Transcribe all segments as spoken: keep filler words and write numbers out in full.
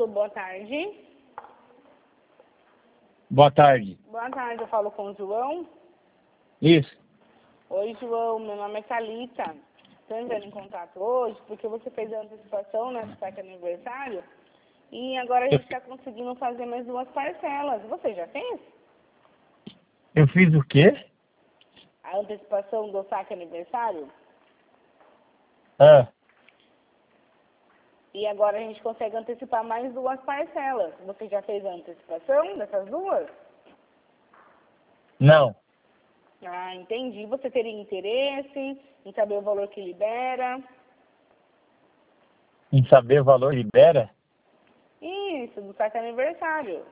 Alô, boa tarde. Boa tarde. Boa tarde, eu falo com o João. Isso. Oi, João, meu nome é Thalita. Estou entrando em contato hoje porque você fez a antecipação, né, do saque aniversário. E agora a gente está conseguindo fazer mais duas parcelas. Você já fez? Eu fiz o quê? A antecipação do saque aniversário? Ah, E agora a gente consegue antecipar mais duas parcelas. Você já fez a antecipação dessas duas? não. Ah, entendi. Você teria interesse em saber o valor que libera? Em saber o valor libera? Isso, do saque aniversário.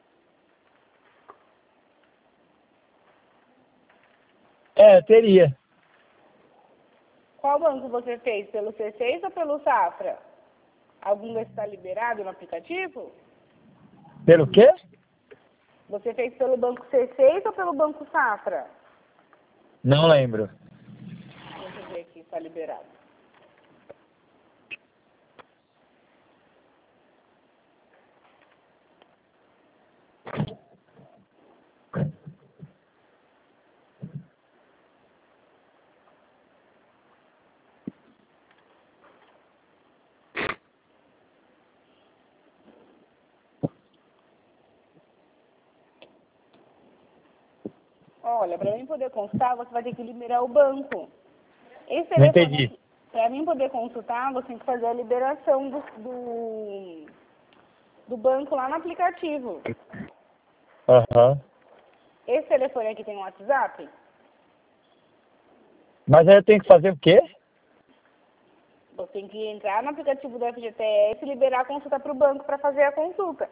É, teria. Qual banco você fez? Pelo C seis ou pelo Safra? Algum desses está liberado no aplicativo? Pelo quê? Você fez pelo banco C seis ou pelo banco Safra? Não lembro. Deixa eu ver aqui se está liberado. Olha, para mim poder consultar, você vai ter que liberar o banco. Esse Não telefone entendi. aqui, para mim poder consultar, você tem que fazer a liberação do, do, do banco lá no aplicativo. Aham. Esse telefone aqui tem um WhatsApp? Mas aí eu tenho que fazer o quê? Você tem que entrar no aplicativo do F G T S e liberar a consulta para o banco para fazer a consulta.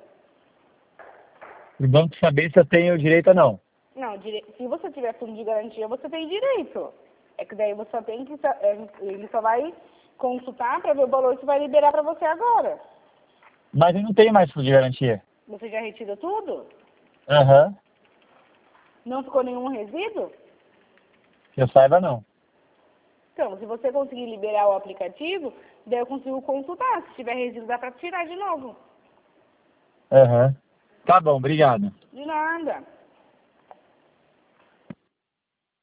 O banco saber se eu tenho direito ou não. Não, dire... se você tiver fundo de garantia, você tem direito. É que daí você só tem que... sa- é, ele só vai consultar para ver o valor que vai liberar para você agora. Mas eu não tenho mais fundo de garantia. Você já retirou tudo? Aham. Não ficou nenhum resíduo? Que eu saiba, não. Então, se você conseguir liberar o aplicativo, daí eu consigo consultar. Se tiver resíduo, dá para tirar de novo. Aham. Tá bom, obrigado. De nada.